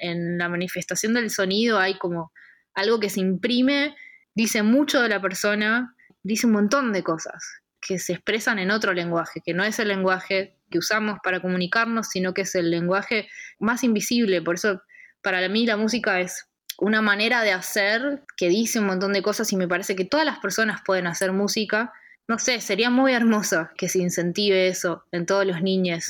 en la manifestación del sonido hay como algo que se imprime, dice mucho de la persona, dice un montón de cosas que se expresan en otro lenguaje, que no es el lenguaje que usamos para comunicarnos, sino que es el lenguaje más invisible. Por eso, para mí, la música es una manera de hacer que dice un montón de cosas y me parece que todas las personas pueden hacer música. No sé, sería muy hermoso que se incentive eso en todos los niños.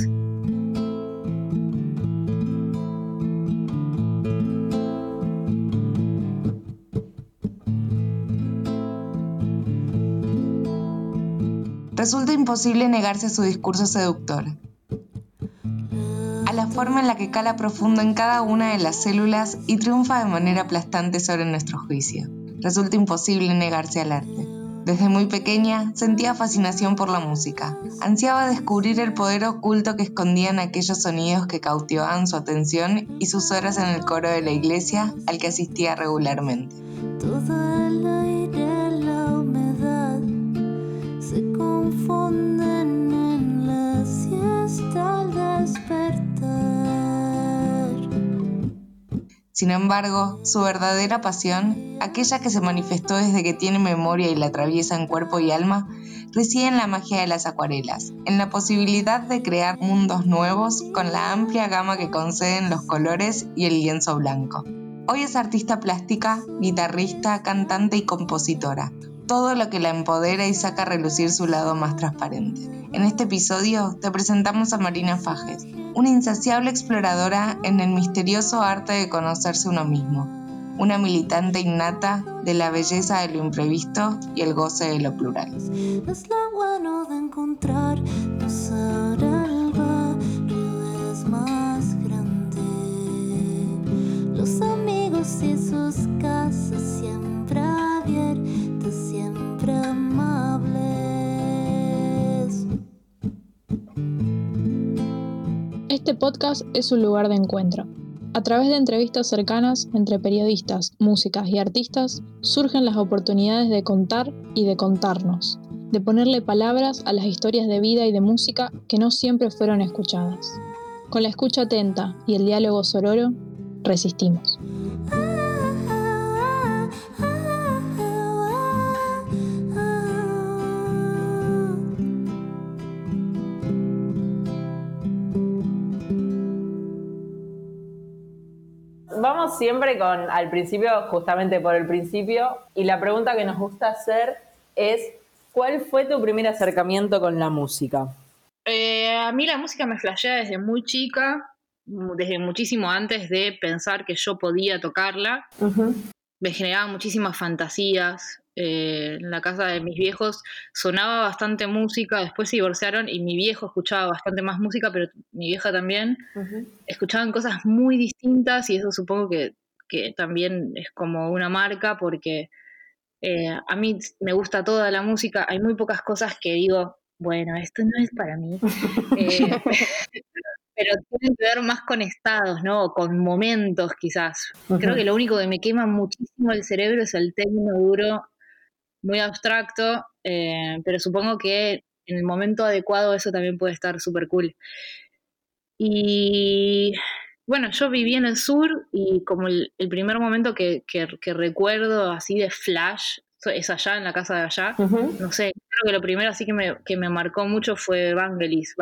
Resulta imposible negarse a su discurso seductor, a la forma en la que cala profundo en cada una de las células y triunfa de manera aplastante sobre nuestro juicio. Resulta imposible negarse al arte. Desde muy pequeña sentía fascinación por la música. Ansiaba descubrir el poder oculto que escondían aquellos sonidos que cautivaban su atención y sus horas en el coro de la iglesia al que asistía regularmente. Todo el aire, la humedad se confunden en la siesta al despertar. Sin embargo, su verdadera pasión, aquella que se manifestó desde que tiene memoria y la atraviesa en cuerpo y alma, reside en la magia de las acuarelas, en la posibilidad de crear mundos nuevos con la amplia gama que conceden los colores y el lienzo blanco. Hoy es artista plástica, guitarrista, cantante y compositora, todo lo que la empodera y saca a relucir su lado más transparente. En este episodio te presentamos a Marina Fajes, una insaciable exploradora en el misterioso arte de conocerse uno mismo, una militante innata de la belleza de lo imprevisto y el goce de lo plural. Es lo bueno de encontrarnos ahora, el barrio es más grande, los amigos y sus casas siempre abiertas, siempre amables. Este podcast es un lugar de encuentro. A través de entrevistas cercanas entre periodistas, músicas y artistas, surgen las oportunidades de contar y de contarnos, de ponerle palabras a las historias de vida y de música que no siempre fueron escuchadas. Con la escucha atenta y el diálogo sororo, resistimos. Vamos siempre al principio, justamente por el principio, y la pregunta que nos gusta hacer es, ¿cuál fue tu primer acercamiento con la música? A mí la música me flashea desde muy chica, desde muchísimo antes de pensar que yo podía tocarla. Uh-huh. Me generaba muchísimas fantasías. En la casa de mis viejos sonaba bastante música, después se divorciaron y mi viejo escuchaba bastante más música, pero mi vieja también. Uh-huh. Escuchaban cosas muy distintas y eso supongo que también es como una marca porque a mí me gusta toda la música, hay muy pocas cosas que digo, bueno, esto no es para mí. Pero tienen que ver más con estados, ¿no? O con momentos, quizás. Uh-huh. Creo que lo único que me quema muchísimo el cerebro es el tecno duro, muy abstracto, pero supongo que en el momento adecuado eso también puede estar súper cool. Y bueno, yo viví en el sur y como el primer momento que recuerdo así de flash es allá, en la casa de allá. Uh-huh. No sé, creo que lo primero así que me marcó mucho fue Vangelis,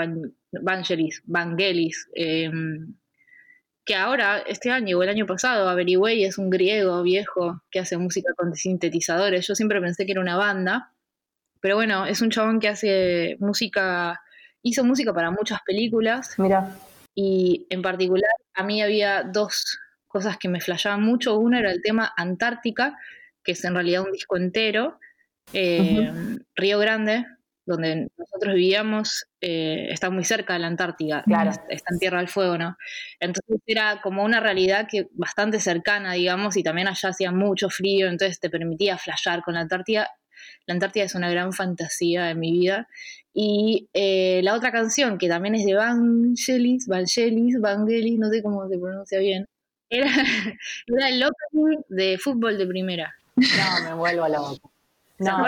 que ahora, este año o el año pasado, averigüé y es un griego viejo que hace música con sintetizadores. Yo siempre pensé que era una banda, pero bueno, es un chabón que hace música, hizo música para muchas películas. Mira. Y en particular, a mí había dos cosas que me flashaban mucho. Uno era el tema Antártica, que es en realidad un disco entero. Uh-huh. Río Grande, donde nosotros vivíamos, está muy cerca de la Antártida. Claro. Está en Tierra del Fuego, ¿no? Entonces era como una realidad que bastante cercana, digamos, y también allá hacía mucho frío, entonces te permitía flashear con la Antártida. La Antártida es una gran fantasía en mi vida. Y la otra canción, que también es de Vangelis, no sé cómo se pronuncia bien, era el opening de Fútbol de Primera. No, me vuelvo loca. No,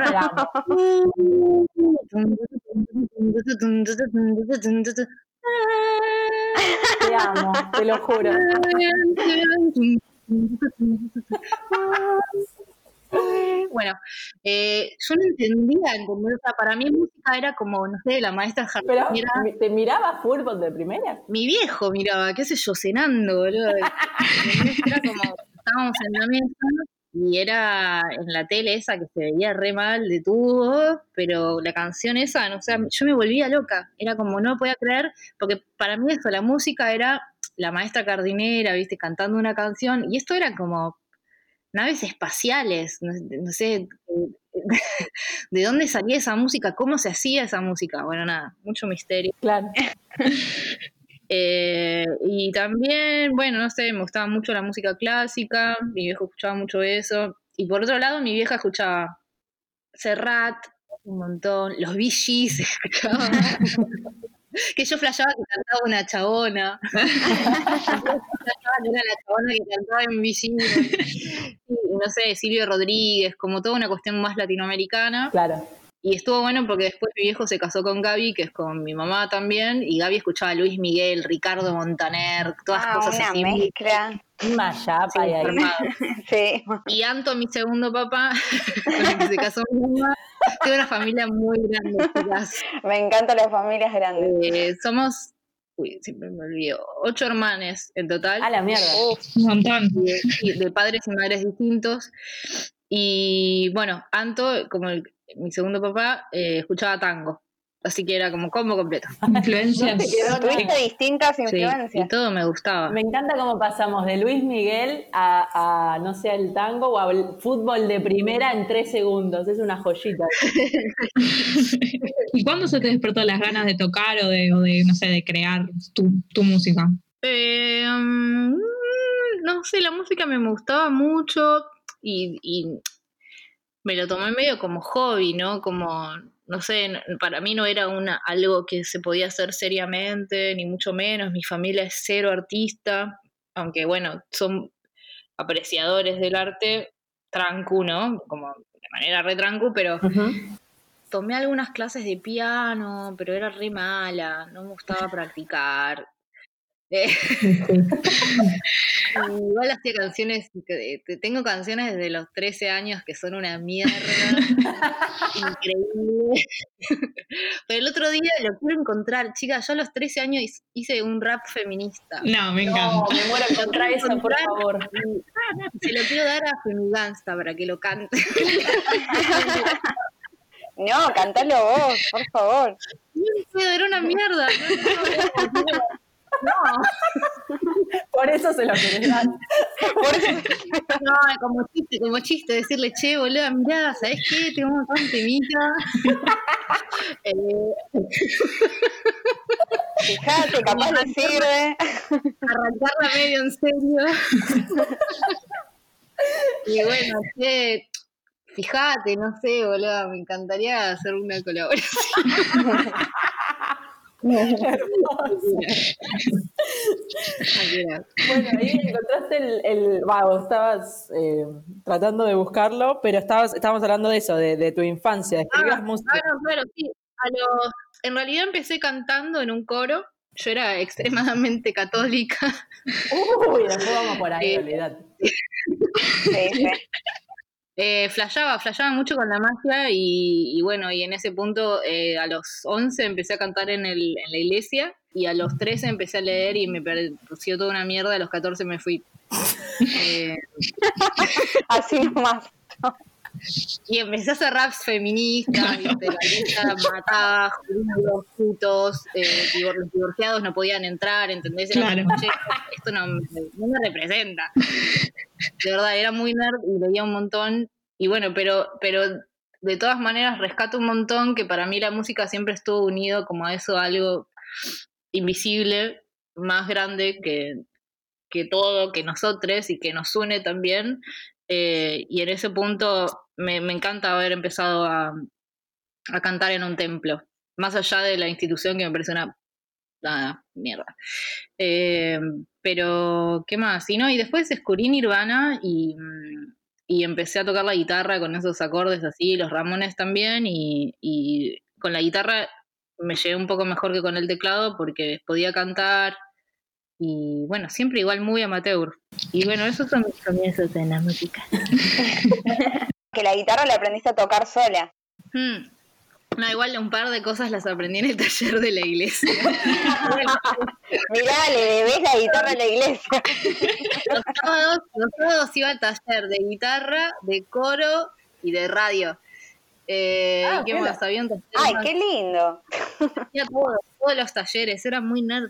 Te amo, te lo juro. Bueno, yo no entendía, o sea, para mí música era como, no sé, la maestra Pero, jardinera. ¿te miraba fútbol de primera? Mi viejo miraba, qué sé yo, cenando, boludo. Era como, estábamos en la mesa y era en la tele esa que se veía re mal de tubo, pero la canción esa, no sé, yo me volvía loca. Era como, no podía creer, porque para mí eso, la música era la maestra jardinera, viste, cantando una canción, y esto era como naves espaciales, no sé de dónde salía esa música, cómo se hacía esa música. Bueno, nada, mucho misterio. Claro. Y también, bueno, no sé, me gustaba mucho la música clásica, mi viejo escuchaba mucho eso. Y por otro lado, mi vieja escuchaba Serrat, un montón, los Bee Gees escuchaba. Que yo flasheaba que cantaba una chabona. Era la chabona que cantaba en Bee Gees. Y, no sé, Silvio Rodríguez, como toda una cuestión más latinoamericana. Claro. Y estuvo bueno porque después mi viejo se casó con Gaby, que es con mi mamá también, y Gaby escuchaba a Luis Miguel, Ricardo Montaner, todas cosas una así. mezcla. Mayapa y ahí. Sí. Y Anto, mi segundo papá, con el que se casó mi mamá, tiene una familia muy grande, chicas. Me encantan las familias grandes. Somos, siempre me olvido, 8 hermanes en total. A la mierda. Un montón. De padres y madres distintos. Y bueno, Anto, como mi segundo papá, escuchaba tango. Así que era como combo completo. Influencias. Tuviste distintas influencias. Sí, y todo me gustaba. Me encanta cómo pasamos de Luis Miguel a no sé, al tango o al fútbol de primera en 3 segundos. Es una joyita. ¿Y cuándo se te despertó las ganas de tocar o de no sé, de crear tu música? No sé, la música me gustaba mucho y me lo tomé medio como hobby, ¿no? Como, no sé, para mí no era algo que se podía hacer seriamente, ni mucho menos. Mi familia es cero artista, aunque bueno, son apreciadores del arte, trancu, ¿no? Como de manera re trancu, pero tomé algunas clases de piano, pero era re mala, no me gustaba practicar. Igual hacía canciones, tengo canciones desde los 13 años que son una mierda increíble. Pero el otro día lo quiero encontrar, chicas, yo a los 13 años hice un rap feminista. No, me encanta. No, me muero encontrar eso, por favor. Se lo quiero dar a Femigansta para que lo cante. No, cantalo vos, por favor. Era una mierda. No. Por eso se lo querés dar. No, como chiste, decirle, che, boluda, mirá, ¿sabés qué? Tengo un montón de temita. Fijate, capaz le sirve. Arrancarla medio en serio. Y bueno, che, fíjate, no sé, boluda, me encantaría hacer una colaboración. Bueno, ahí encontraste vos estabas tratando de buscarlo, pero estábamos hablando de eso, de tu infancia, escribías música. Claro, sí. En realidad empecé cantando en un coro. Yo era extremadamente católica. Uy, después vamos por ahí, olvidate. Sí. Flasheaba mucho con la magia y bueno, y en ese punto a los 11 empecé a cantar en la iglesia y a los 13 empecé a leer y me pareció toda una mierda, a los 14 me fui. Así nomás. Y empecé a hacer raps feministas, ¿viste? La iglesia mataba, judíos, putos, los divorciados no podían entrar, ¿entendés? Era Claro. como, che, esto no me representa. De verdad, era muy nerd y leía un montón. Y bueno, pero de todas maneras rescato un montón que para mí la música siempre estuvo unido como a eso, algo invisible, más grande que todo, que nosotros y que nos une también. Y en ese punto me encanta haber empezado a cantar en un templo, más allá de la institución que me parece una mierda. Pero, ¿qué más? Y después descubrí Nirvana y empecé a tocar la guitarra con esos acordes así, los Ramones también, y con la guitarra me llevé un poco mejor que con el teclado porque podía cantar y bueno, siempre igual muy amateur. Y bueno, esos son mis comienzos en la música. Que la guitarra la aprendiste a tocar sola. No, igual un par de cosas las aprendí en el taller de la iglesia. Mirá, le debés la guitarra a la iglesia. Los sábados iba al taller de guitarra, de coro y de radio. ¿Y qué más? Había un taller Ay, más. qué lindo. Hacía todos los talleres, era muy nerd.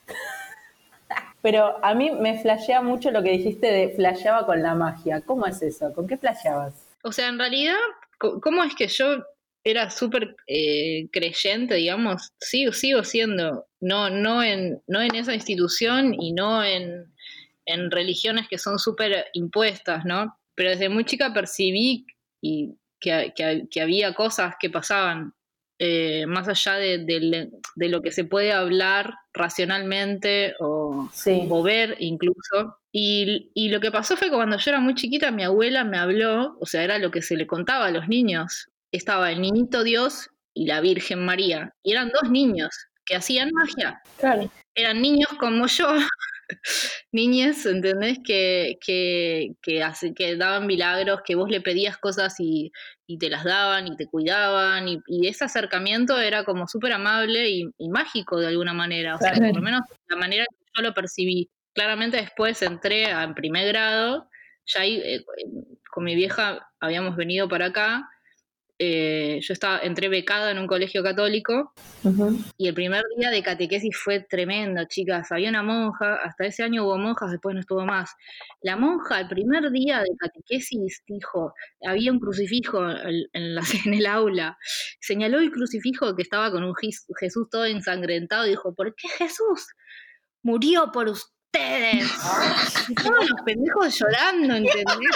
Pero a mí me flashea mucho lo que dijiste de flasheaba con la magia. ¿Cómo es eso? ¿Con qué flasheabas? O sea, en realidad, ¿cómo es que yo era súper creyente, digamos? Sigo siendo, no en esa institución y no en religiones que son súper impuestas, ¿no? Pero desde muy chica percibí que había cosas que pasaban más allá de lo que se puede hablar racionalmente o ver incluso. Y lo que pasó fue que cuando yo era muy chiquita, mi abuela me habló, o sea, era lo que se le contaba a los niños. Estaba el niñito Dios y la Virgen María. Y eran 2 niños que hacían magia. Claro. Eran niños como yo, niñes, ¿entendés? Que daban milagros, que vos le pedías cosas y te las daban y te cuidaban, y ese acercamiento era como súper amable y mágico de alguna manera, o sea, por lo menos la manera que yo lo percibí. Claramente después entré en primer grado, ya ahí con mi vieja habíamos venido para acá, yo entré becada en un colegio católico. Y el primer día de catequesis fue tremendo, chicas. Había una monja, hasta ese año hubo monjas, después no estuvo más. La monja, el primer día de catequesis, dijo, había un crucifijo en el aula. Señaló el crucifijo que estaba con un Jesús todo ensangrentado y dijo, ¿por qué Jesús murió por ustedes? Y todos los pendejos llorando, ¿entendés?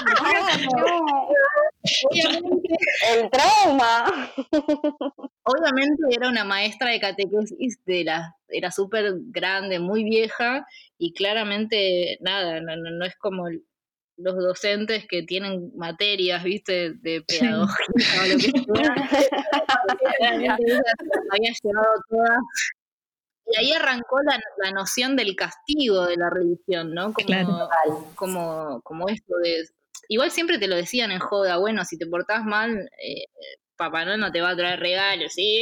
Obviamente, el trauma. Obviamente era una maestra de catequesis era súper grande, muy vieja, y claramente nada, no es como los docentes que tienen materias, viste, de pedagogía o lo que sea. Claramente ella había llevado todas. Y ahí arrancó la noción del castigo de la religión, ¿no? Como esto de... Igual siempre te lo decían en joda, bueno, si te portás mal, Papá Noel no te va a traer regalos, ¿sí?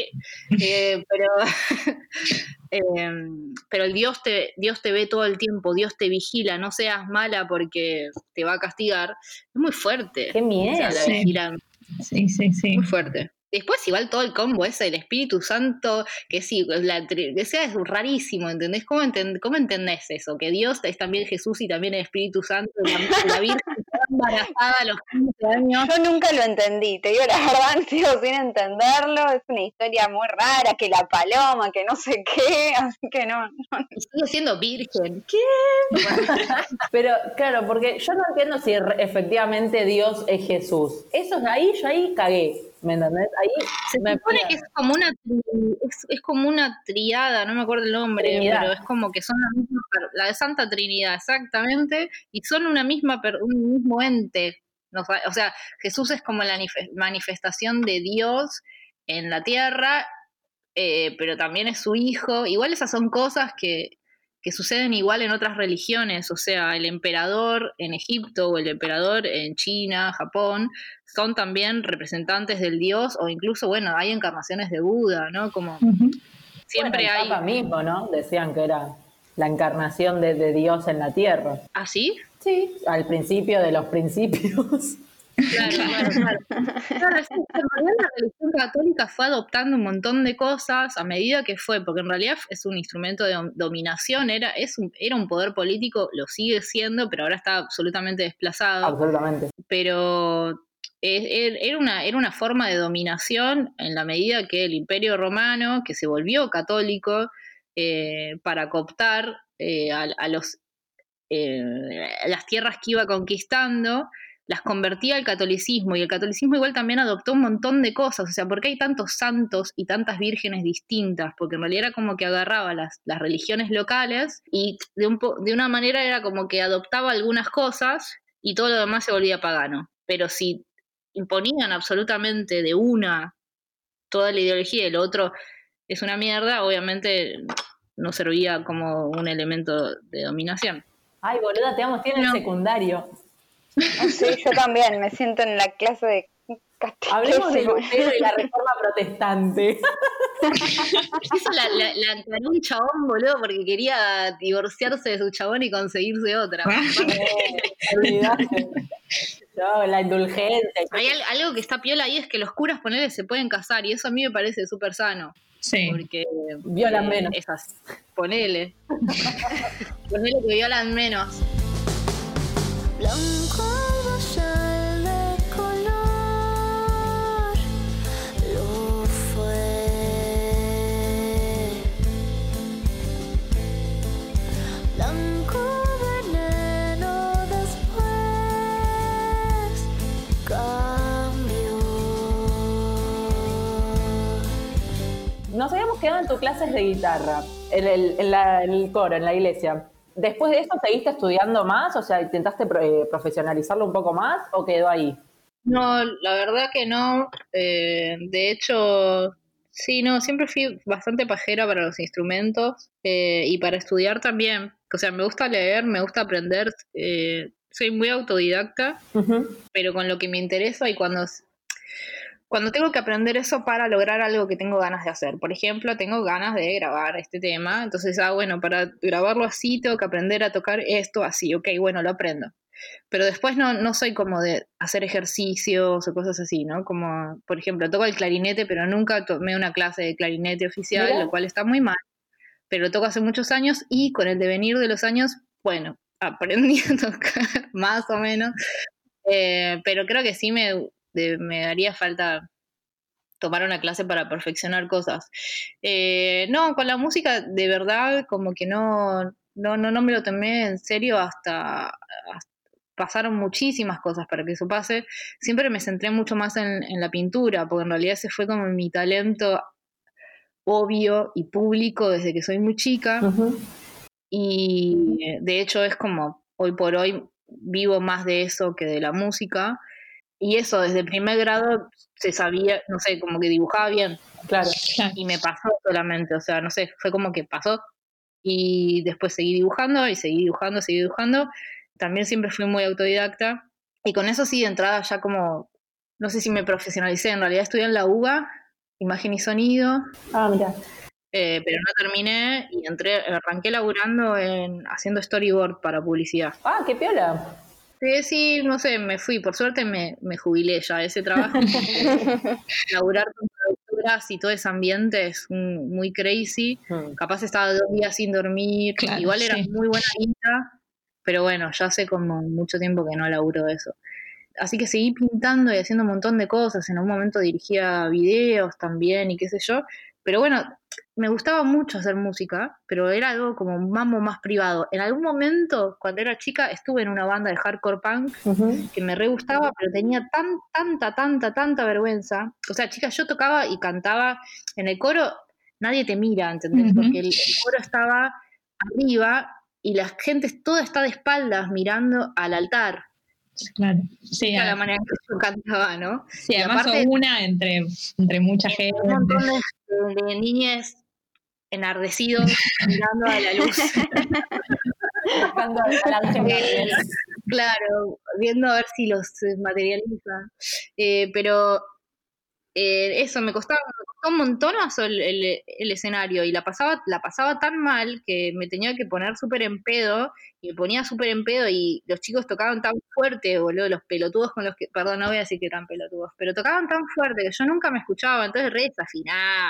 Pero el Dios te ve todo el tiempo, Dios te vigila, no seas mala porque te va a castigar. Es muy fuerte. ¡Qué miedo! O sea, la vigilan. Sí. Muy fuerte. Después igual todo el combo ese, el Espíritu Santo, que sí, que sea es rarísimo, ¿entendés? ¿Cómo entendés eso? Que Dios es también Jesús y también el Espíritu Santo, la Virgen está embarazada a los 15 años. Yo nunca lo entendí, te digo la verdad, sigo sin entenderlo, es una historia muy rara, que la paloma, que no sé qué, así que no. Y sigo siendo virgen. ¿Qué? Pero claro, porque yo no entiendo si efectivamente Dios es Jesús. Eso yo ahí cagué. ¿Me entendés? Ahí se supone que es como una triada, no me acuerdo el nombre, Trinidad. Pero es como que son la de Santa Trinidad, exactamente, y son un mismo ente. O sea, Jesús es como la manifestación de Dios en la tierra, pero también es su hijo. Igual esas son cosas que suceden igual en otras religiones, o sea, el emperador en Egipto o el emperador en China, Japón, son también representantes del dios, o incluso, bueno, hay encarnaciones de Buda, ¿no? Como siempre el Papa mismo, ¿no? Decían que era la encarnación de Dios en la tierra. ¿Ah, sí? Sí, al principio de los principios. Claro. Claro, sí, en realidad la religión católica fue adoptando un montón de cosas a medida que fue, porque en realidad es un instrumento de dominación, era un poder político, lo sigue siendo, pero ahora está absolutamente desplazado. Absolutamente. Pero era una forma de dominación en la medida que el Imperio Romano, que se volvió católico, para cooptar a las tierras que iba conquistando, las convertía al catolicismo, y el catolicismo igual también adoptó un montón de cosas. O sea, ¿por qué hay tantos santos y tantas vírgenes distintas? Porque en realidad era como que agarraba las religiones locales y de una manera era como que adoptaba algunas cosas y todo lo demás se volvía pagano. Pero si imponían absolutamente de una toda la ideología y lo otro es una mierda, obviamente no servía como un elemento de dominación. Ay, boluda, te amo, tiene el secundario. Sí, yo también, me siento en la clase de catequesis. Hablemos de Lutero y la reforma protestante. Eso la encaró un chabón, boludo, porque quería divorciarse de su chabón y conseguirse otra. Olvidate. No, la indulgencia. Hay algo que está piola ahí, es que los curas, ponele, se pueden casar, y eso a mí me parece súper sano. Sí. Porque violan menos. Esas, ponele. Ponele que violan menos. Blanco bayal de color lo fue. Blanco veneno después cambió. Nos habíamos quedado en tus clases de guitarra, en el coro, en la iglesia. ¿Después de eso seguiste estudiando más? O sea, ¿intentaste profesionalizarlo un poco más o quedó ahí? No, la verdad que no. De hecho, sí, no, siempre fui bastante pajera para los instrumentos y para estudiar también. O sea, me gusta leer, me gusta aprender. Soy muy autodidacta, pero con lo que me interesa y cuando tengo que aprender eso para lograr algo que tengo ganas de hacer. Por ejemplo, tengo ganas de grabar este tema, entonces, bueno, para grabarlo así tengo que aprender a tocar esto así, ok, bueno, lo aprendo. Pero después no soy como de hacer ejercicios o cosas así, ¿no? Como, por ejemplo, toco el clarinete, pero nunca tomé una clase de clarinete oficial, ¿Mira? Lo cual está muy mal, pero lo toco hace muchos años y con el devenir de los años, bueno, aprendí a tocar más o menos, pero creo que sí me daría falta tomar una clase para perfeccionar cosas. No, con la música de verdad como que no me lo tomé en serio hasta pasaron muchísimas cosas para que eso pase. Siempre me centré mucho más en la pintura, porque en realidad ese fue como mi talento obvio y público desde que soy muy chica. Y de hecho es como hoy por hoy vivo más de eso que de la música. Y eso, desde el primer grado se sabía, no sé, como que dibujaba bien. Claro. Y me pasó solamente, o sea, no sé, fue como que pasó. Y después seguí dibujando y seguí dibujando. También siempre fui muy autodidacta. Y con eso sí, de entrada ya como, no sé si me profesionalicé, en realidad estudié en la UBA, imagen y sonido. Ah, mira. Pero no terminé y arranqué laburando haciendo storyboard para publicidad. Ah, qué piola. Sí, no sé, me fui, por suerte me jubilé ya de ese trabajo. Laburar con productoras y todo ese ambiente es muy crazy. Capaz estaba 2 días sin dormir, claro, igual era muy buena guita, pero bueno, ya hace como mucho tiempo que no laburo de eso. Así que seguí pintando y haciendo un montón de cosas, en un momento dirigía videos también y qué sé yo, pero bueno, me gustaba mucho hacer música, pero era algo como un mambo más privado. En algún momento, cuando era chica, estuve en una banda de hardcore punk que me re gustaba, pero tenía tanta vergüenza. O sea, chicas, yo tocaba y cantaba en el coro, nadie te mira, ¿entendés? Porque el coro estaba arriba y la gente toda está de espaldas mirando al altar. Claro, sí. Era la manera en que yo cantaba, ¿no? Sí, y además aparte, una entre mucha gente. Un montón de niñas enardecidos mirando a la luz. Buscando al ángel. Claro, viendo a ver si los materializa. Pero eso me costó un montonazo el escenario y la pasaba tan mal que me tenía que poner súper en pedo y me ponía súper en pedo y los chicos tocaban tan fuerte, boludo, los pelotudos con los que, perdón, no voy a decir que eran pelotudos, pero tocaban tan fuerte que yo nunca me escuchaba, entonces re desafinaba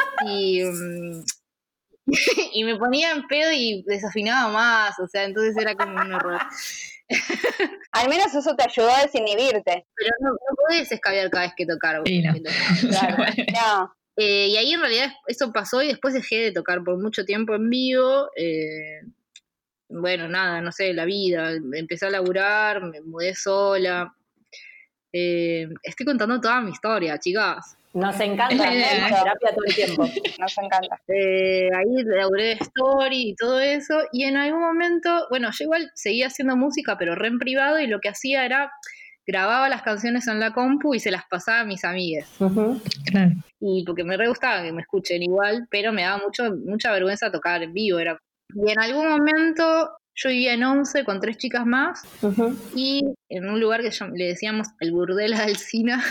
y me ponía en pedo y desafinaba más, o sea, entonces era como un horror. Al menos eso te ayudó a desinhibirte. Pero no podés escabiar cada vez que tocar. Sí, no. Claro. No. Y ahí en realidad eso pasó y después dejé de tocar por mucho tiempo en vivo. Bueno, nada, no sé, la vida. Empecé a laburar, me mudé sola. Estoy contando toda mi historia, chicas. Nos encanta, terapia todo el tiempo. Nos encanta. Ahí laburé de story y todo eso. Y en algún momento, bueno, yo igual seguía haciendo música, pero re en privado. Y lo que hacía era grababa las canciones en la compu y se las pasaba a mis amigas. Claro. Y porque me re gustaba que me escuchen igual, pero me daba mucha vergüenza tocar en vivo. Y en algún momento yo vivía en Once con 3 chicas más y en un lugar que le decíamos el burdel Alsina.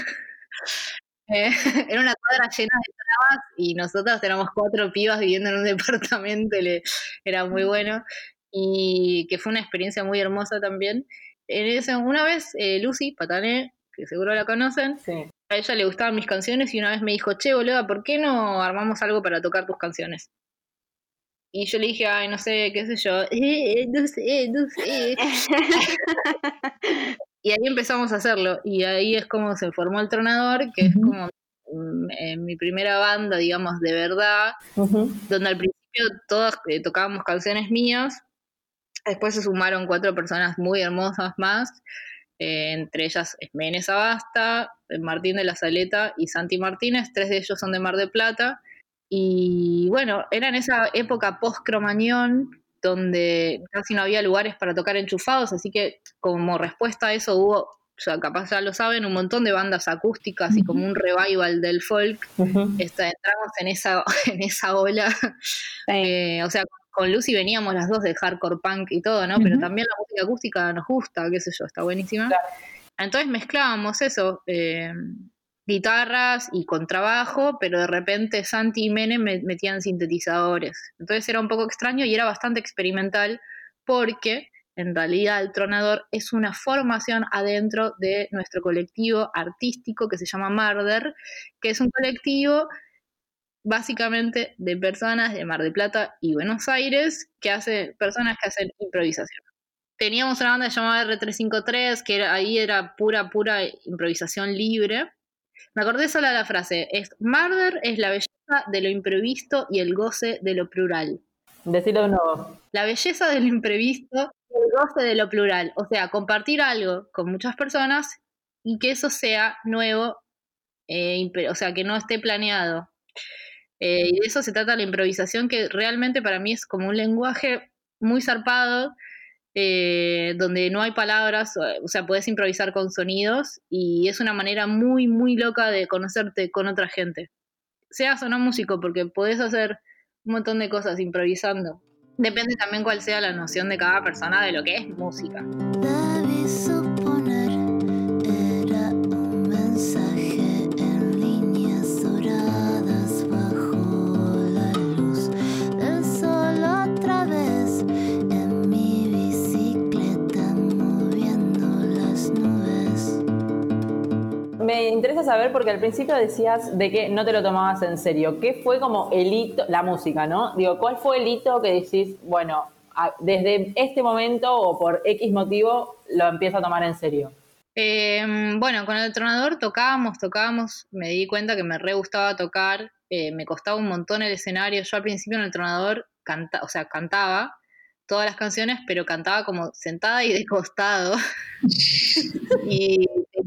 Era una cuadra llena de trabas y nosotras éramos 4 pibas viviendo en un departamento, era muy bueno y que fue una experiencia muy hermosa también. Una vez Lucy Patané, que seguro la conocen, Sí. a ella le gustaban mis canciones y una vez me dijo, che, boluda, ¿por qué no armamos algo para tocar tus canciones? Y yo le dije, ay, no sé, qué sé yo, no sé. Y ahí empezamos a hacerlo, y ahí es como se formó El Tronador, que es como mi primera banda, digamos, de verdad, donde al principio todas tocábamos canciones mías, después se sumaron 4 personas muy hermosas más, entre ellas Esmene Sabasta, Martín de la Saleta y Santi Martínez, 3 de ellos son de Mar del Plata, y bueno, era en esa época post-Cromañón, donde casi no había lugares para tocar enchufados, así que como respuesta a eso hubo, o sea, capaz ya lo saben, un montón de bandas acústicas y como un revival del folk. Entramos en esa ola. O sea, con Lucy veníamos las dos de hardcore punk y todo, ¿no? Pero también la música acústica nos gusta, qué sé yo, está buenísima. Claro. Entonces mezclábamos eso, guitarras y contrabajo, pero de repente Santi y Mene metían sintetizadores. Entonces era un poco extraño y era bastante experimental porque en realidad El Tronador es una formación adentro de nuestro colectivo artístico que se llama Marder, que es un colectivo básicamente de personas de Mar del Plata y Buenos Aires, personas que hacen improvisación. Teníamos una banda llamada R353, que ahí era pura improvisación libre. Me acordé solo de la frase, Marder es la belleza de lo imprevisto y el goce de lo plural. Decilo de nuevo. La belleza de lo imprevisto y el goce de lo plural. O sea, compartir algo con muchas personas y que eso sea nuevo, o sea, que no esté planeado. Y de eso se trata la improvisación, que realmente para mí es como un lenguaje muy zarpado, donde no hay palabras, o sea, podés improvisar con sonidos y es una manera muy, muy loca de conocerte con otra gente. Seas o no músico, porque podés hacer un montón de cosas improvisando. Depende también cuál sea la noción de cada persona de lo que es música. Debí suponer, era un mensaje en líneas doradas bajo la luz del sol otra vez, en mi bicicleta moviendo las nubes. Me interesa saber, porque al principio decías de que no te lo tomabas en serio. ¿Qué fue como el hito, la música, ¿no? Digo, ¿cuál fue el hito que decís, bueno, desde este momento o por X motivo lo empiezo a tomar en serio? Bueno, con El Tronador tocábamos, me di cuenta que me re gustaba tocar, me costaba un montón el escenario. Yo al principio en El Tronador cantaba todas las canciones, pero cantaba como sentada y de costado. y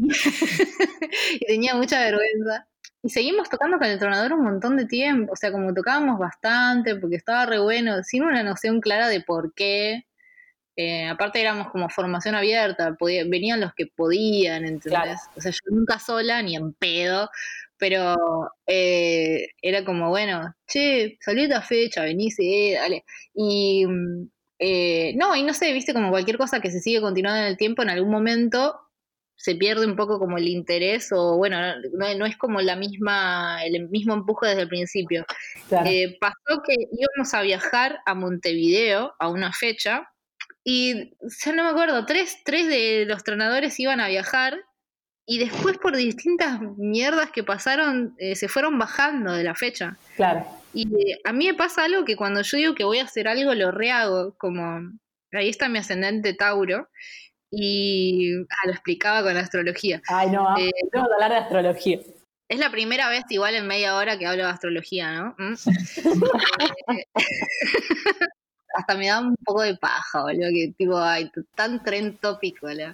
tenía mucha vergüenza. Y seguimos tocando con El Tronador un montón de tiempo, o sea, como tocábamos bastante, porque estaba re bueno, sin una noción clara de por qué. Aparte éramos como formación abierta, venían los que podían, ¿entendés? Claro. O sea, yo nunca sola, ni en pedo, pero era como, bueno, che, salió esta fecha, venís, dale. Y no, y no sé, viste, como cualquier cosa que se sigue continuando en el tiempo, en algún momento se pierde un poco como el interés, o bueno, no es como el mismo empuje desde el principio. Claro. Pasó que íbamos a viajar a Montevideo a una fecha, y ya no me acuerdo, tres de los tronadores iban a viajar, y después por distintas mierdas que pasaron, se fueron bajando de la fecha. Claro. Y a mí me pasa algo que cuando yo digo que voy a hacer algo, lo rehago, como ahí está mi ascendente Tauro, y lo explicaba con la astrología. Ay, no, vamos a hablar de astrología. Es la primera vez igual en media hora que hablo de astrología, ¿no? Hasta me da un poco de paja, boludo, que tipo, ay, tan trend topic, boludo.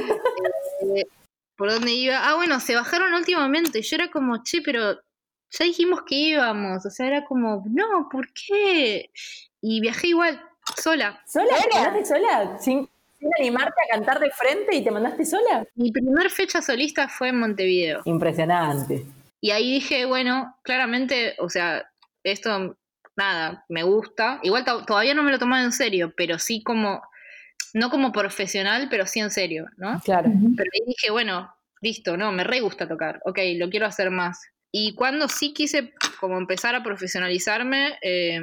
¿Por dónde iba? Bueno, se bajaron últimamente, y yo era como, che, pero ya dijimos que íbamos, o sea, era como, no, ¿por qué? Y viajé igual, sola. ¿Sola? ¿Te sola? Sin sin animarte a cantar de frente y te mandaste sola. Mi primer fecha solista fue en Montevideo. Impresionante. Y ahí dije, bueno, claramente, o sea, esto, nada, me gusta. Igual todavía no me lo tomaba en serio, pero sí como, no como profesional, pero sí en serio, ¿no? Claro. Pero ahí dije, bueno, listo, no, me re gusta tocar, ok, lo quiero hacer más. Y cuando sí quise como empezar a profesionalizarme,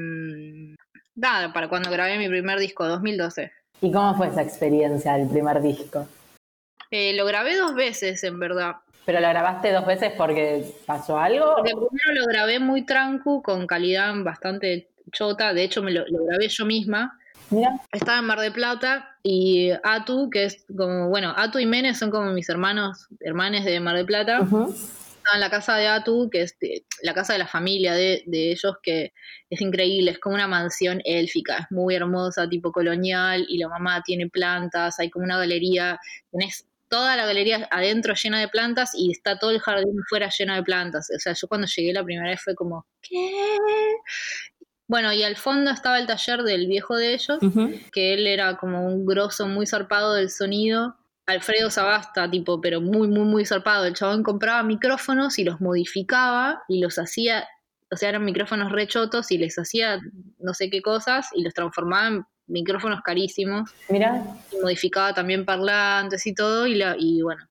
nada, para cuando grabé mi primer disco, 2012. ¿Y cómo fue esa experiencia del primer disco? Lo grabé 2 veces, en verdad. ¿Pero lo grabaste 2 veces porque pasó algo? Porque primero lo grabé muy trancu, con calidad bastante chota, de hecho lo grabé yo misma. Mira. Estaba en Mar del Plata y Atu, que es como, bueno, Atu y Menes son como mis hermanes de Mar del Plata. Estaba en la casa de Atu, que es la casa de la familia de ellos, que es increíble, es como una mansión élfica, es muy hermosa, tipo colonial, y la mamá tiene plantas, hay como una galería, tenés toda la galería adentro llena de plantas y está todo el jardín fuera lleno de plantas. O sea, yo cuando llegué la primera vez fue como, ¿qué? Bueno, y al fondo estaba el taller del viejo de ellos, que él era como un grosso muy zarpado del sonido. Alfredo Sagasta, tipo, pero muy, muy, muy zarpado. El chabón compraba micrófonos y los modificaba y los hacía, o sea, eran micrófonos rechotos y les hacía no sé qué cosas y los transformaba en micrófonos carísimos. Mira. Y modificaba también parlantes y todo, y bueno.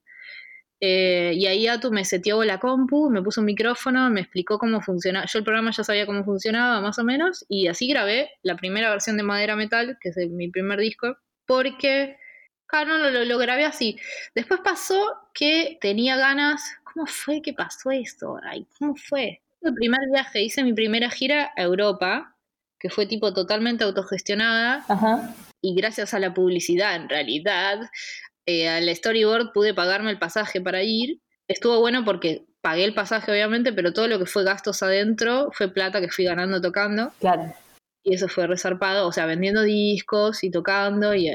Y ahí Atu me seteó la compu, me puso un micrófono, me explicó cómo funcionaba. Yo el programa ya sabía cómo funcionaba, más o menos, y así grabé la primera versión de Madera Metal, que es mi primer disco, porque, claro, no, lo grabé así. Después pasó que tenía ganas. ¿Cómo fue que pasó eso? Ay, ¿cómo fue? El primer viaje, hice mi primera gira a Europa, que fue tipo totalmente autogestionada, y gracias a la publicidad, en realidad, al storyboard pude pagarme el pasaje para ir. Estuvo bueno porque pagué el pasaje, obviamente, pero todo lo que fue gastos adentro fue plata que fui ganando tocando. Claro. Y eso fue resarpado, o sea, vendiendo discos y tocando. Y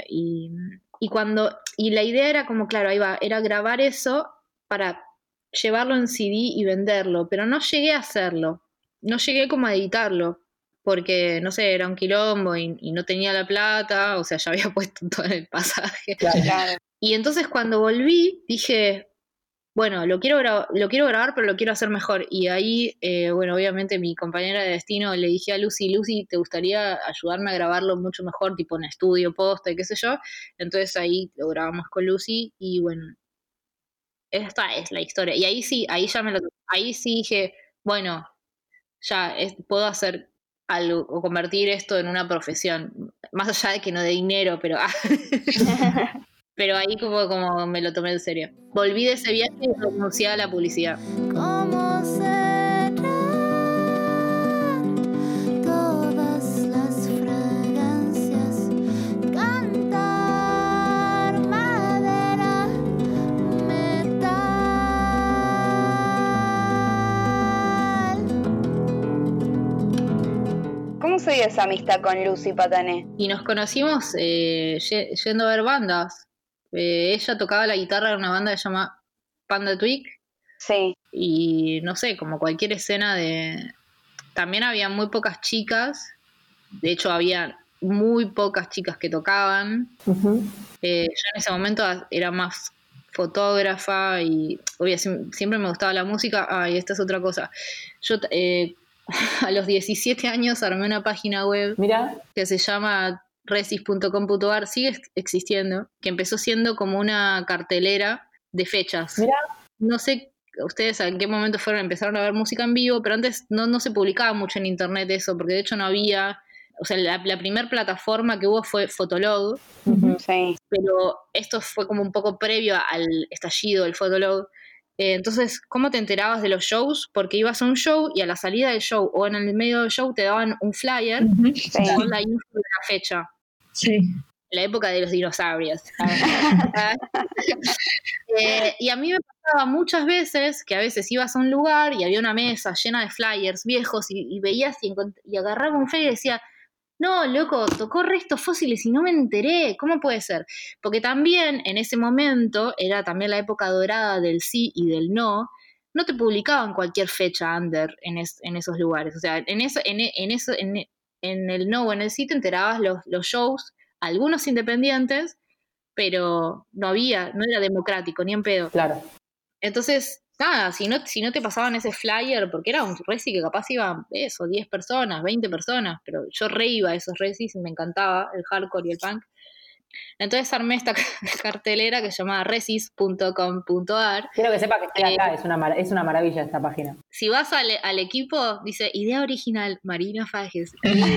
la idea era como, claro, ahí va, era grabar eso para llevarlo en CD y venderlo, pero no llegué a hacerlo. No llegué como a editarlo, porque, no sé, era un quilombo y no tenía la plata, o sea, ya había puesto todo en el pasaje. Claro. Y entonces cuando volví, dije, bueno, lo quiero grabar, pero lo quiero hacer mejor. Y ahí, bueno, obviamente mi compañera de destino le dije a Lucy, ¿te gustaría ayudarme a grabarlo mucho mejor, tipo en estudio, posta y qué sé yo? Entonces ahí lo grabamos con Lucy y bueno, esta es la historia. Y ahí sí, ahí sí dije, bueno, ya puedo hacer algo o convertir esto en una profesión, más allá de que no de dinero, pero pero ahí como me lo tomé en serio. Volví de ese viaje y renuncié a la publicidad. ¿Cómo serán todas las fragancias? Cantar madera, metal. ¿Cómo se dio esa amistad con Lucy Patané? Y nos conocimos yendo a ver bandas. Ella tocaba la guitarra en una banda que se llama Panda Twig. Sí. Y no sé, como cualquier escena de... También había muy pocas chicas. De hecho, había muy pocas chicas que tocaban. Yo en ese momento era más fotógrafa y siempre me gustaba la música. Y esta es otra cosa. Yo a los 17 años armé una página web. Mira. Que se llama resis.com.ar, sigue existiendo, que empezó siendo como una cartelera de fechas. Mira. No sé ustedes en qué momento empezaron a ver música en vivo, pero antes no se publicaba mucho en internet eso, porque de hecho no había, o sea, la primera plataforma que hubo fue Fotolog, Sí. pero esto fue como un poco previo al estallido del Fotolog. Entonces, ¿cómo te enterabas de los shows? Porque ibas a un show y a la salida del show o en el medio del show te daban un flyer con la info de la fecha. Sí. La época de los dinosaurios. Y a mí me pasaba muchas veces que a veces ibas a un lugar y había una mesa llena de flyers viejos y veías y agarraba un flyer y decía, no, loco, tocó Restos Fósiles y no me enteré. ¿Cómo puede ser? Porque también en ese momento era también la época dorada del sí y del no. No te publicaban cualquier fecha under en esos lugares. O sea, en el no o en el sí te enterabas los shows, algunos independientes, pero no era democrático, ni en pedo. Claro. Entonces, nada, si no te pasaban ese flyer, porque era un reci que capaz iban, 10 personas, 20 personas, pero yo re iba a esos recis y me encantaba el hardcore y el punk. Entonces armé esta cartelera que se llamaba recis.com.ar. Quiero que sepa que estoy acá, es una maravilla esta página. Si vas al equipo, dice, idea original, Marina Fajes.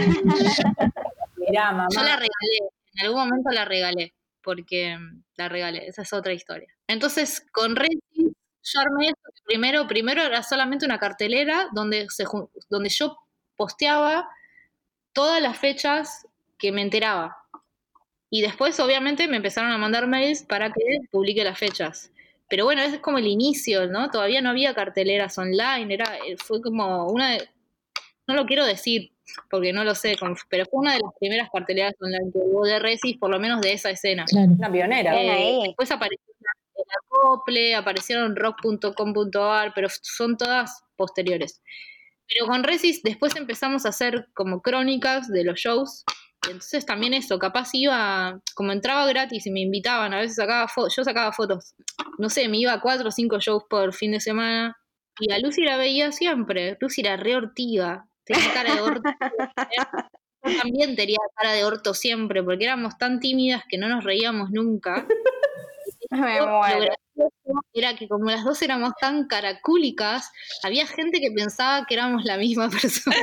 Mirá, mamá. Yo la regalé, en algún momento la regalé, porque la regalé, esa es otra historia. Entonces, con Recis, yo armé esto, primero era solamente una cartelera donde yo posteaba todas las fechas que me enteraba. Y después, obviamente, me empezaron a mandar mails para que publique las fechas. Pero bueno, ese es como el inicio, ¿no? Todavía no había carteleras online, fue como no lo quiero decir, porque no lo sé, pero fue una de las primeras carteleras online que hubo de Recis, por lo menos de esa escena. Claro. Una pionera. Después apareció el Acople, aparecieron rock.com.ar, pero son todas posteriores. Pero con Recis después empezamos a hacer como crónicas de los shows. Entonces también eso, capaz como entraba gratis y me invitaban, a veces yo sacaba fotos, no sé, me iba a 4 o 5 shows por fin de semana, y a Lucy la veía siempre. Lucy era re ortiga, tenía cara de orto. Yo también tenía cara de orto siempre, porque éramos tan tímidas que no nos reíamos nunca. Me Lo muero. gracioso era que como las dos éramos tan caracúlicas, había gente que pensaba que éramos la misma persona.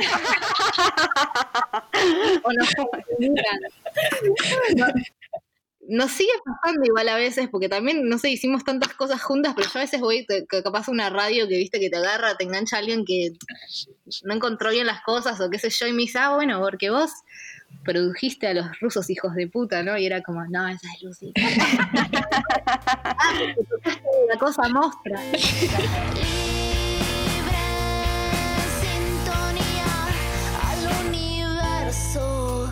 O nos confundían. Nos sigue pasando igual a veces, porque también, no sé, hicimos tantas cosas juntas, pero yo a veces voy, capaz a una radio que viste que te agarra, te engancha alguien que no encontró bien las cosas, o qué sé yo, y me dice, bueno, porque vos produjiste a los rusos hijos de puta, ¿no? Y era como, no, esa es Lucy. La cosa mostra. Libre sintonía al universo.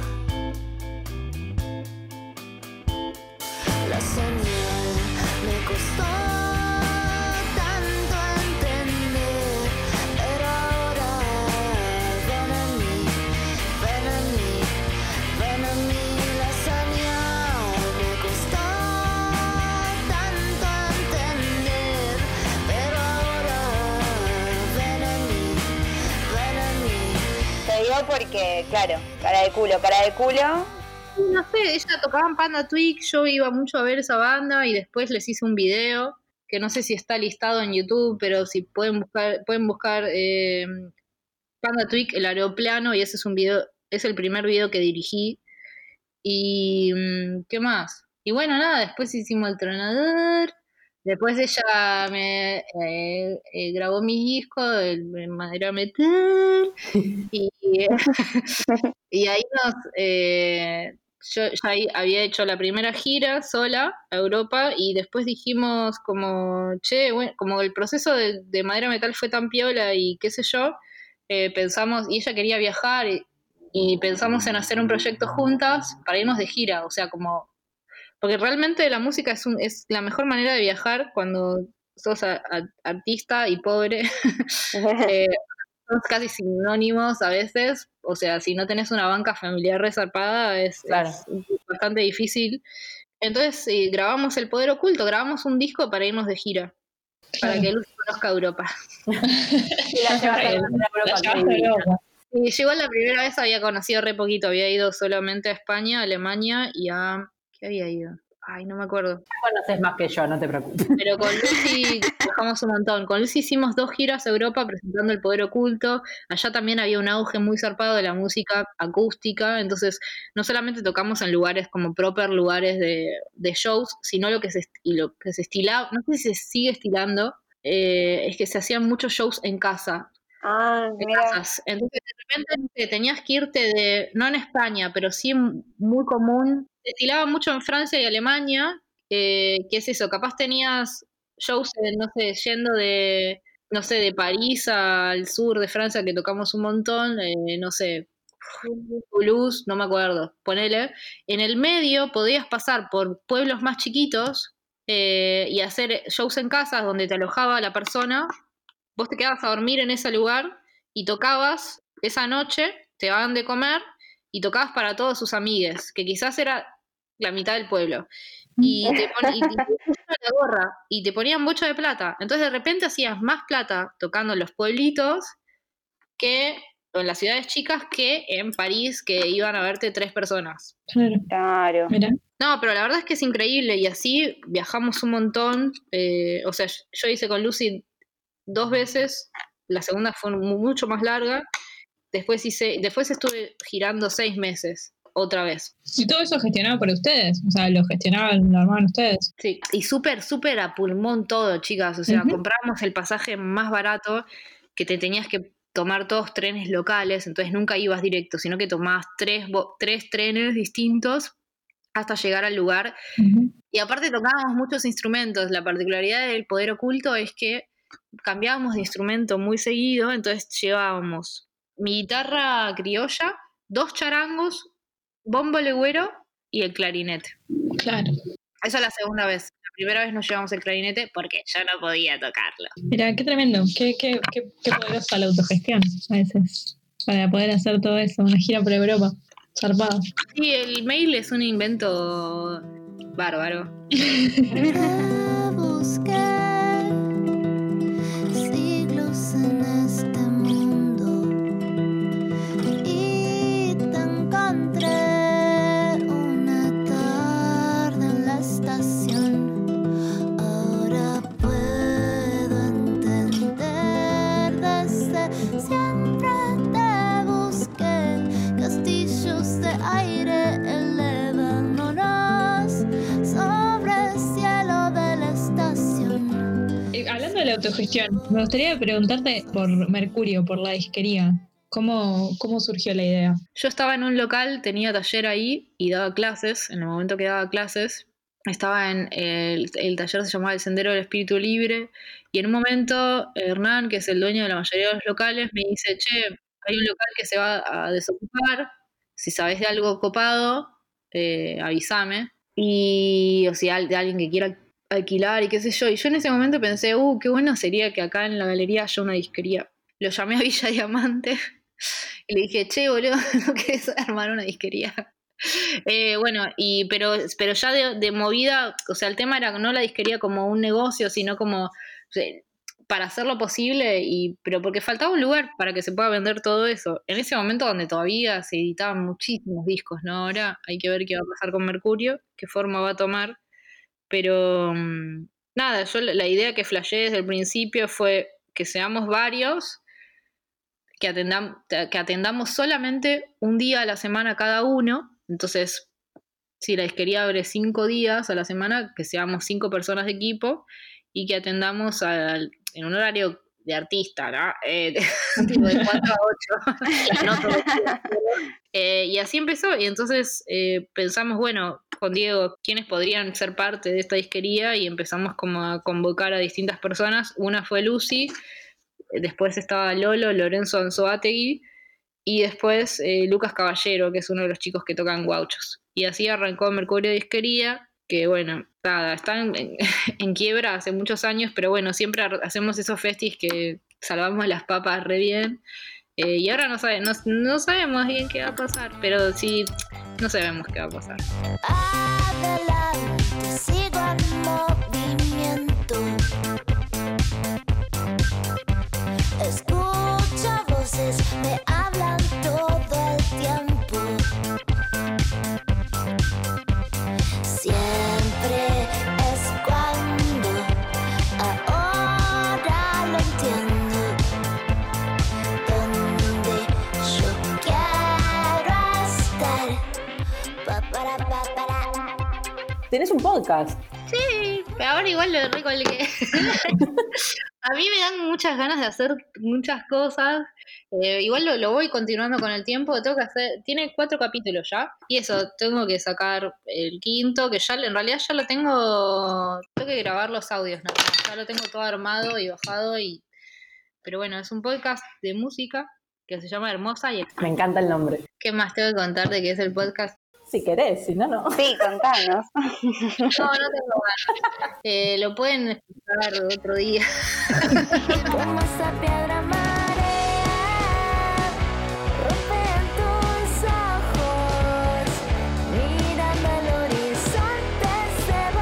La señal me costó tanto entender, pero ahora ven a mí, ven a mí, ven a mí. La señal me costó tanto entender, pero ahora ven a mí, ven a mí. Te digo porque, claro, cara de culo. No sé, ella tocaba en Panda Twig, yo iba mucho a ver esa banda y después les hice un video que no sé si está listado en YouTube, pero si pueden buscar Panda Twig, el aeroplano, y ese es un video, es el primer video que dirigí. Y ¿qué más? Y bueno, nada, después hicimos El Tronador, después ella me grabó mi disco, el Madera Metal, y, y ahí yo ya ahí había hecho la primera gira sola a Europa y después dijimos como, che, bueno, como el proceso de Madera Metal fue tan piola y qué sé yo, pensamos, y ella quería viajar y pensamos en hacer un proyecto juntas para irnos de gira, o sea, como, porque realmente la música es la mejor manera de viajar cuando sos artista y pobre. Son casi sinónimos a veces, o sea, si no tenés una banca familiar resarpada Claro. es bastante difícil. Entonces grabamos El Poder Oculto, grabamos un disco para irnos de gira, para que Lucy conozca Europa. Y la llevaste a Europa. Y llegó la primera vez, había conocido re poquito, había ido solamente a España, a Alemania y a... ¿Qué había ido? Ay, no me acuerdo. Conoces más que yo, no te preocupes. Pero con Lucy viajamos un montón. Con Lucy hicimos 2 giras a Europa presentando El Poder Oculto. Allá también había un auge muy zarpado de la música acústica. Entonces, no solamente tocamos en lugares como proper lugares de shows, sino lo que se estilaba, no sé si se sigue estilando, es que se hacían muchos shows en casa. En Mira. casas. Entonces, de repente no sé, tenías que irte no en España, pero sí muy común. Se estilaba mucho en Francia y Alemania, que es eso, capaz tenías shows, no sé, yendo de París al sur de Francia, que tocamos un montón, no sé, Toulouse, no me acuerdo, ponele. En el medio podías pasar por pueblos más chiquitos y hacer shows en casas donde te alojaba la persona. Vos te quedabas a dormir en ese lugar y tocabas esa noche, te daban de comer y tocabas para todos sus amigues, que quizás era la mitad del pueblo. y te la gorra y te ponían bocha de plata. Entonces de repente hacías más plata tocando en los pueblitos que en las ciudades chicas que en París, que iban a verte 3 personas. Claro. Mira. No, pero la verdad es que es increíble y así viajamos un montón. O sea, yo hice con Lucy 2 veces, la segunda fue mucho más larga. Después estuve girando 6 meses, otra vez. Y todo eso gestionado por ustedes, o sea, lo gestionaban, lo armaban ustedes. Sí, y súper a pulmón todo, chicas. O sea, compramos el pasaje más barato, que te tenías que tomar todos trenes locales, entonces nunca ibas directo, sino que tomabas 3 trenes distintos hasta llegar al lugar. Y aparte tocábamos muchos instrumentos. La particularidad del Poder Oculto es que cambiábamos de instrumento muy seguido, entonces llevábamos mi guitarra criolla, 2 charangos, bombo legüero y el clarinete. Claro. Esa es la segunda vez. La primera vez nos llevamos el clarinete porque yo no podía tocarlo. Mira, qué tremendo, qué poderosa la autogestión a veces, para poder hacer todo eso, una gira por Europa, zarpado. Sí, el mail es un invento bárbaro. Busqué siglos en este mundo y te encontré una tarde en la estación. Ahora puedo entender desde siempre te busqué. Castillos de aire elevándonos sobre el cielo de la estación. Hablando de la autogestión, me gustaría preguntarte por Mercurio, por la disquería. ¿Cómo surgió la idea? Yo estaba en un local, tenía taller ahí y daba clases. En el momento que daba clases, estaba en el taller, se llamaba El Sendero del Espíritu Libre. Y en un momento, Hernán, que es el dueño de la mayoría de los locales, me dice: che, hay un local que se va a desocupar. Si sabés de algo copado, avísame. Y, o sea, de alguien que quiera alquilar y qué sé yo. Y yo en ese momento pensé, qué bueno sería que acá en la galería haya una disquería. Lo llamé a Villa Diamante y le dije: che, boludo, ¿no querés armar una disquería? Bueno, pero ya de movida, o sea, el tema era no la disquería como un negocio, sino como para hacerlo posible, pero porque faltaba un lugar para que se pueda vender todo eso. En ese momento donde todavía se editaban muchísimos discos, ¿no? Ahora hay que ver qué va a pasar con Mercurio, qué forma va a tomar. Pero nada, yo la idea que flasheé desde el principio fue que seamos varios, que atendamos solamente un día a la semana cada uno. Entonces, si la disquería abre 5 días a la semana, que seamos 5 personas de equipo y que atendamos en un horario de artista, ¿no? Tipo de 4 a 8. No todo el día. Y así empezó. Y entonces pensamos, bueno, con Diego, quiénes podrían ser parte de esta disquería, y empezamos como a convocar a distintas personas. Una fue Lucy, después estaba Lorenzo Anzoátegui, y después Lucas Caballero, que es uno de los chicos que tocan guauchos. Y así arrancó Mercurio Disquería, que bueno, nada, están en quiebra hace muchos años, pero bueno, siempre hacemos esos festis que salvamos las papas re bien. Y ahora no sabemos bien qué va a pasar, pero sí, no sabemos qué va a pasar. Adelante, sigo en movimiento. Escucho voces, me hablan todo el tiempo. Siempre es cuando, ahora lo entiendo. Donde yo quiero estar. Tenés un podcast. Sí, pero ahora igual lo recolgué. A mí me dan muchas ganas de hacer muchas cosas. Igual lo voy continuando con el tiempo. Tiene 4 capítulos ya. Y eso, tengo que sacar el 5º, que ya en realidad ya lo tengo. Tengo que grabar los audios, nada más. Ya lo tengo todo armado y bajado. Pero bueno, es un podcast de música que se llama Hermosa y Extraña. Me encanta el nombre. ¿Qué más tengo que contar de qué es el podcast? Si querés, si no, no. Sí, contanos. No tengo ganas. Lo pueden escuchar otro día. Como esa piedra marea, rompe en tus ojos, mirando el horizonte se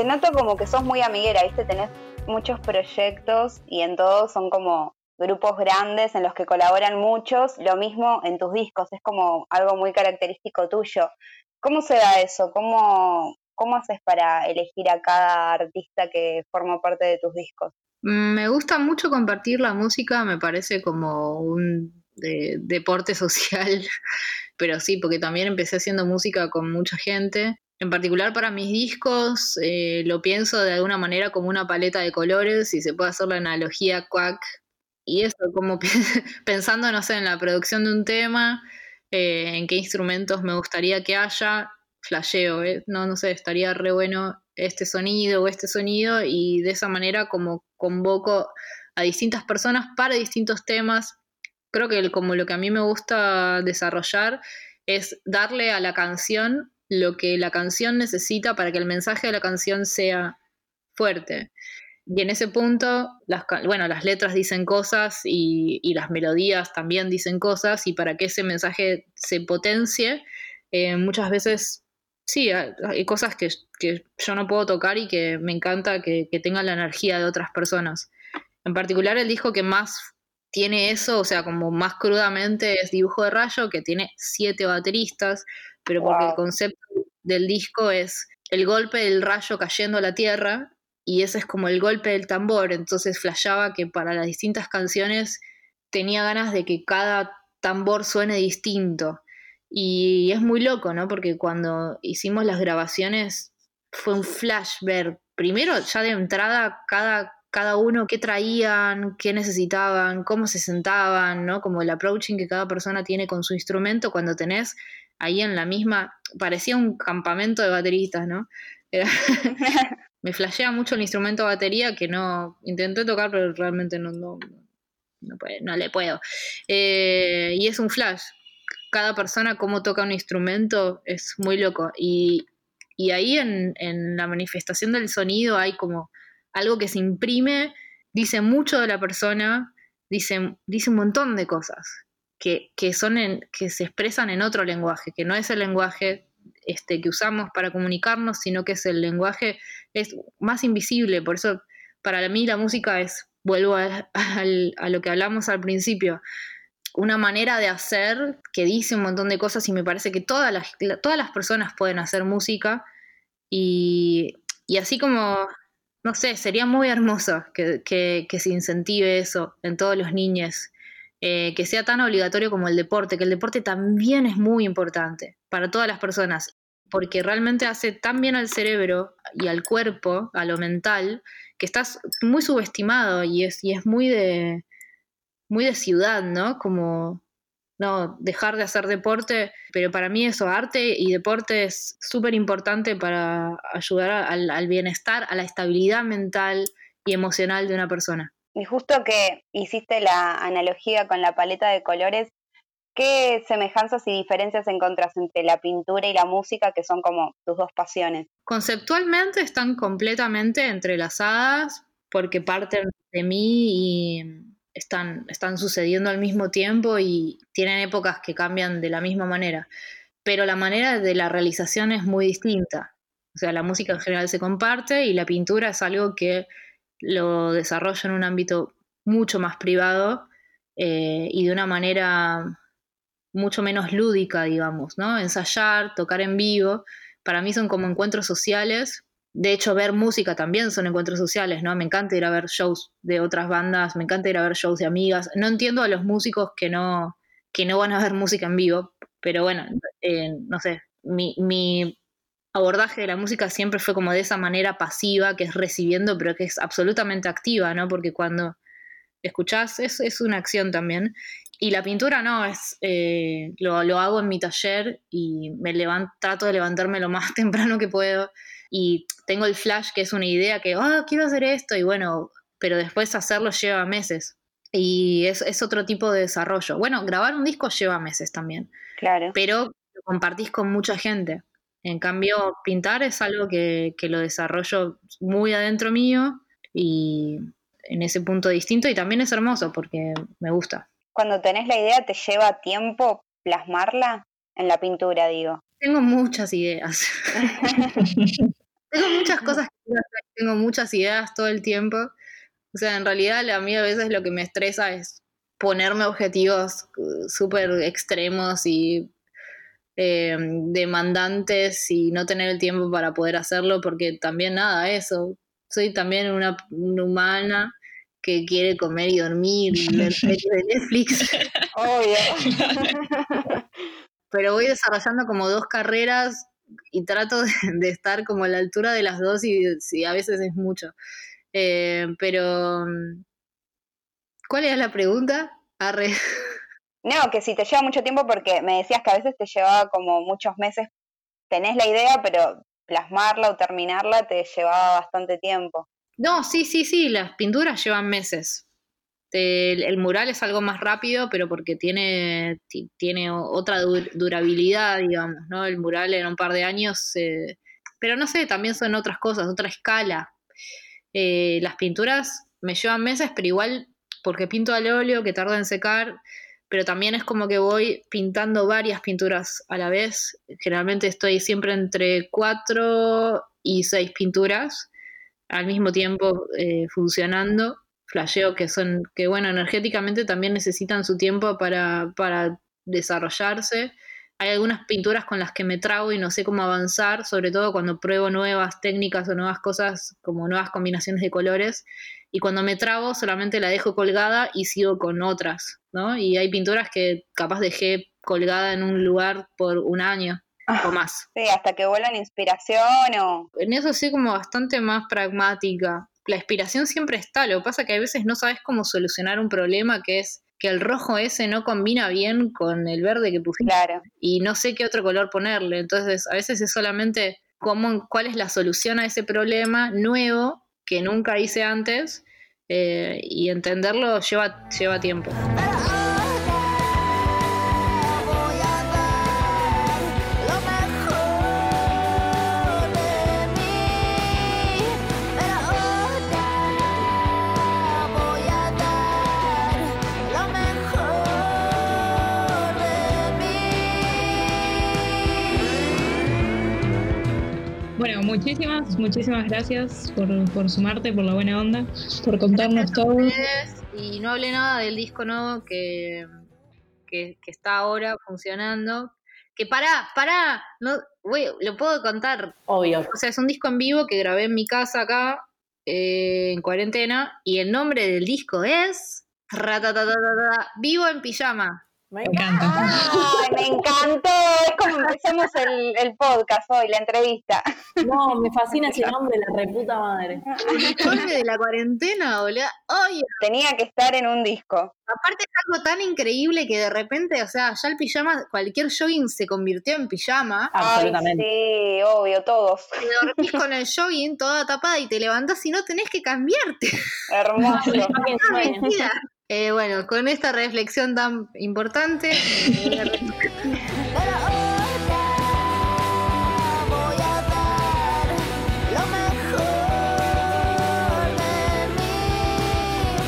noto como que sos muy amiguera, ¿viste? Tenés muchos proyectos y en todos son como grupos grandes en los que colaboran muchos. Lo mismo en tus discos, es como algo muy característico tuyo. ¿Cómo se da eso? ¿Cómo haces para elegir a cada artista que forma parte de tus discos? Me gusta mucho compartir la música, me parece como un deporte social, pero sí, porque también empecé haciendo música con mucha gente. En particular para mis discos, lo pienso de alguna manera como una paleta de colores, si se puede hacer la analogía Quack. Y eso, como pensando, no sé, en la producción de un tema, en qué instrumentos me gustaría que haya, flasheo, no sé, estaría re bueno este sonido o este sonido, y de esa manera como convoco a distintas personas para distintos temas. Creo que como lo que a mí me gusta desarrollar es darle a la canción lo que la canción necesita para que el mensaje de la canción sea fuerte. Y en ese punto, las letras dicen cosas y las melodías también dicen cosas, y para que ese mensaje se potencie, muchas veces, sí, hay cosas que yo no puedo tocar y que me encanta que tengan la energía de otras personas. En particular, el disco que más tiene eso, o sea, como más crudamente, es Dibujo de Rayo, que tiene 7 bateristas, pero porque el concepto del disco es el golpe del rayo cayendo a la tierra, y ese es como el golpe del tambor. Entonces flashaba que para las distintas canciones tenía ganas de que cada tambor suene distinto. Y es muy loco, ¿no? Porque cuando hicimos las grabaciones fue un flash ver, primero ya de entrada, cada uno qué traían, qué necesitaban, cómo se sentaban, ¿no? Como el approaching que cada persona tiene con su instrumento cuando tenés ahí en la misma, parecía un campamento de bateristas, ¿no? Me flashea mucho el instrumento de batería, que no intenté tocar, pero realmente no le puedo. Y es un flash. Cada persona cómo toca un instrumento es muy loco. Y ahí en la manifestación del sonido hay como algo que se imprime, dice mucho de la persona, dice un montón de cosas que se expresan en otro lenguaje, que no es el lenguaje que usamos para comunicarnos, sino que es el lenguaje es más invisible. Por eso para mí la música es, vuelvo a lo que hablamos al principio, una manera de hacer que dice un montón de cosas, y me parece que todas las personas pueden hacer música, y así como, no sé, sería muy hermoso que se incentive eso en todos los niños, que sea tan obligatorio como el deporte, que el deporte también es muy importante para todas las personas, porque realmente hace tan bien al cerebro y al cuerpo, a lo mental, que estás muy subestimado, y es muy de ciudad, ¿no? Como no dejar de hacer deporte, pero para mí eso, arte y deporte, es súper importante para ayudar al bienestar, a la estabilidad mental y emocional de una persona. Y justo que hiciste la analogía con la paleta de colores, ¿qué semejanzas y diferencias encontrás entre la pintura y la música, que son como tus dos pasiones? Conceptualmente están completamente entrelazadas porque parten de mí y están sucediendo al mismo tiempo y tienen épocas que cambian de la misma manera, pero la manera de la realización es muy distinta. O sea, la música en general se comparte, y la pintura es algo que lo desarrollo en un ámbito mucho más privado, y de una manera mucho menos lúdica, digamos, ¿no? Ensayar, tocar en vivo, para mí son como encuentros sociales. De hecho, ver música también son encuentros sociales, ¿no? Me encanta ir a ver shows de otras bandas, me encanta ir a ver shows de amigas. No entiendo a los músicos que no van a ver música en vivo, pero bueno, no sé, mi abordaje de la música siempre fue como de esa manera pasiva, que es recibiendo, pero que es absolutamente activa, ¿no? Porque cuando escuchás es una acción también. Y la pintura no, lo hago en mi taller y trato de levantarme lo más temprano que puedo, y tengo el flash, que es una idea que, quiero hacer esto, y bueno, pero después hacerlo lleva meses. Y es otro tipo de desarrollo. Bueno, grabar un disco lleva meses también. Claro. Pero lo compartís con mucha gente. En cambio, pintar es algo que lo desarrollo muy adentro mío, y en ese punto distinto, y también es hermoso porque me gusta. Cuando tenés la idea, ¿te lleva tiempo plasmarla? En la pintura, digo. Tengo muchas ideas. Tengo muchas cosas que quiero hacer, tengo muchas ideas todo el tiempo. O sea, en realidad a mí a veces lo que me estresa es ponerme objetivos súper extremos y demandantes y no tener el tiempo para poder hacerlo, porque también nada, eso. Soy también una humana que quiere comer y dormir y ver series de Netflix. Obvio. Pero voy desarrollando como 2 carreras y trato de estar como a la altura de las 2 y a veces es mucho. Pero, ¿cuál era la pregunta? Arre. No, que si te lleva mucho tiempo, porque me decías que a veces te llevaba como muchos meses, tenés la idea, pero plasmarla o terminarla te llevaba bastante tiempo. No, sí, las pinturas llevan meses. El mural es algo más rápido, pero porque tiene otra durabilidad, digamos, ¿no? El mural en un par de años, pero no sé, también son otras cosas, otra escala. Las pinturas me llevan meses, pero igual porque pinto al óleo, que tarda en secar, pero también es como que voy pintando varias pinturas a la vez. Generalmente estoy siempre entre 4 y 6 pinturas al mismo tiempo funcionando. Flasheo que bueno, energéticamente también necesitan su tiempo para desarrollarse. Hay algunas pinturas con las que me trago y no sé cómo avanzar, sobre todo cuando pruebo nuevas técnicas o nuevas cosas, como nuevas combinaciones de colores. Y cuando me trago solamente la dejo colgada y sigo con otras, ¿no? Y hay pinturas que capaz dejé colgada en un lugar por un año o más. Sí, hasta que vuelvan inspiración o... En eso soy como bastante más pragmática. La inspiración siempre está, lo que pasa que a veces no sabes cómo solucionar un problema, que es que el rojo ese no combina bien con el verde que pusiste. Claro. Y no sé qué otro color ponerle. Entonces, a veces es solamente cuál es la solución a ese problema nuevo que nunca hice antes, y entenderlo lleva tiempo. Bueno, muchísimas gracias por sumarte, por la buena onda, por contarnos todo. Y no hablé nada del disco nuevo que está ahora funcionando. Que pará, no, lo puedo contar. Obvio. O sea, es un disco en vivo que grabé en mi casa acá, en cuarentena, y el nombre del disco es Vivo en Pijama. Me encanta. ¡Ay, me encantó! Es como empezamos el podcast hoy, la entrevista. No, me fascina ese nombre, la reputa madre. El nombre de la cuarentena, boludo. ¡Ay! Tenía que estar en un disco. Aparte es algo tan increíble que de repente, o sea, ya el pijama, cualquier jogging se convirtió en pijama. Absolutamente. Ay, sí, obvio, todos. Te dormís con el jogging toda tapada y te levantás y no tenés que cambiarte. Hermoso. Mentira. Bueno, con esta reflexión tan importante, Pero ahora voy a dar lo mejor de mí.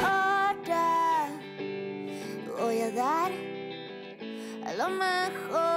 Pero ahora voy a dar lo mejor.